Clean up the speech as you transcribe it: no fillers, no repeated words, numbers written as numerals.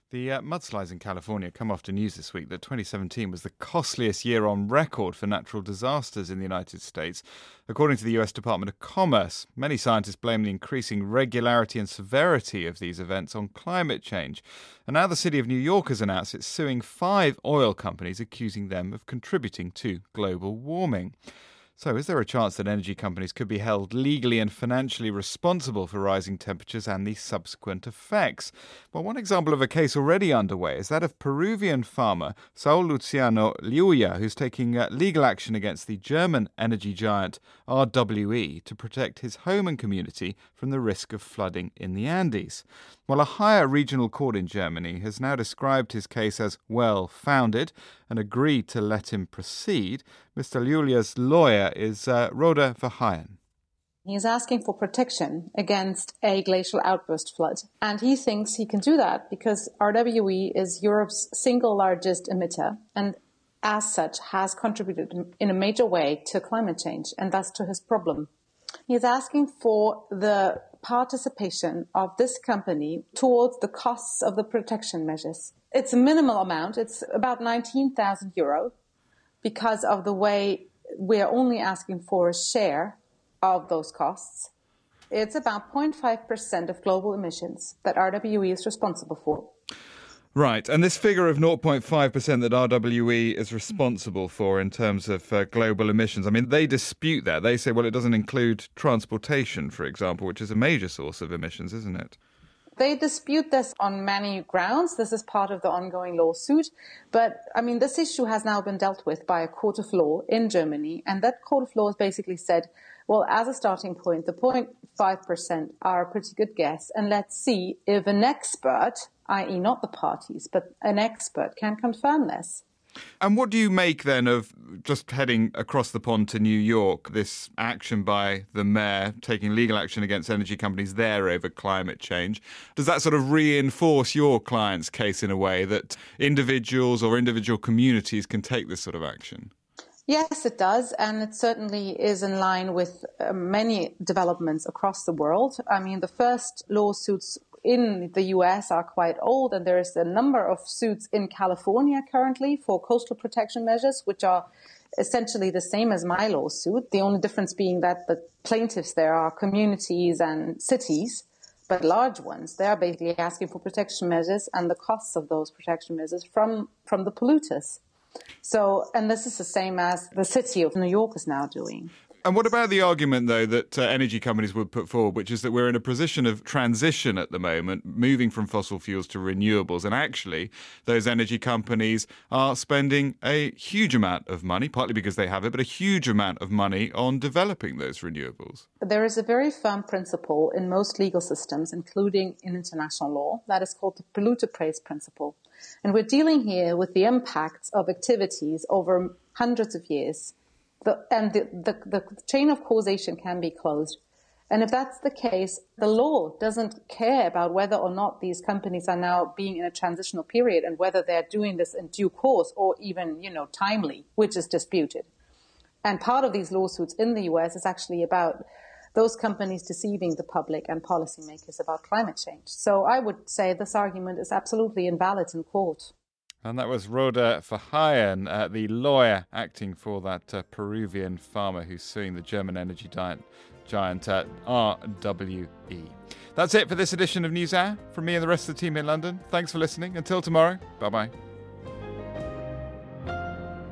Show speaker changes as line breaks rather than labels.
The mudslides in California come after news this week that 2017 was the costliest year on record for natural disasters in the United States. According to the US Department of Commerce, many scientists blame the increasing regularity and severity of these events on climate change. And now the city of New York has announced it's suing 5 oil companies, accusing them of contributing to global warming. So is there a chance that energy companies could be held legally and financially responsible for rising temperatures and the subsequent effects? Well, one example of a case already underway is that of Peruvian farmer Saul Luciano Liuya, who's taking legal action against the German energy giant RWE to protect his home and community from the risk of flooding in the Andes. Well, a higher regional court in Germany has now described his case as well-founded and agreed to let him proceed. Mr. Liuya's lawyer is Rhoda Verheyen.
He's asking for protection against a glacial outburst flood. And he thinks he can do that because RWE is Europe's single largest emitter and as such has contributed in a major way to climate change and thus to his problem. He's asking for the participation of this company towards the costs of the protection measures. It's a minimal amount. It's about 19,000 euro because of the way we're only asking for a share of those costs. It's about 0.5% of global emissions that RWE is responsible for.
Right, and this figure of 0.5% that RWE is responsible for in terms of global emissions, I mean, they dispute that. They say, well, it doesn't include transportation, for example, which is a major source of emissions, isn't it?
They dispute this on many grounds. This is part of the ongoing lawsuit. But, I mean, this issue has now been dealt with by a court of law in Germany. And that court of law has basically said, well, as a starting point, the 0.5% are a pretty good guess. And let's see if an expert, i.e. not the parties, but an expert can confirm this.
And what do you make then of just heading across the pond to New York, this action by the mayor taking legal action against energy companies there over climate change? Does that sort of reinforce your client's case in a way that individuals or individual communities can take this sort of action?
Yes, it does. And it certainly is in line with many developments across the world. I mean, the first lawsuits in the US are quite old, and there is a number of suits in California currently for coastal protection measures, which are essentially the same as my lawsuit. The only difference being that the plaintiffs there are communities and cities, but large ones. They are basically asking for protection measures and the costs of those protection measures from the polluters. So, and this is the same as the city of New York is now doing.
And what about the argument, though, that energy companies would put forward, which is that we're in a position of transition at the moment, moving from fossil fuels to renewables. And actually, those energy companies are spending a huge amount of money, partly because they have it, but a huge amount of money on developing those renewables.
There is a very firm principle in most legal systems, including in international law, that is called the polluter pays principle. And we're dealing here with the impacts of activities over hundreds of years. The chain of causation can be closed. And if that's the case, the law doesn't care about whether or not these companies are now being in a transitional period and whether they're doing this in due course or even, timely, which is disputed. And part of these lawsuits in the US is actually about those companies deceiving the public and policymakers about climate change. So I would say this argument is absolutely invalid in court.
And that was Rhoda Verheyen, the lawyer acting for that Peruvian farmer who's suing the German energy giant RWE. That's it for this edition of NewsHour. From me and the rest of the team in London, thanks for listening. Until tomorrow, bye-bye.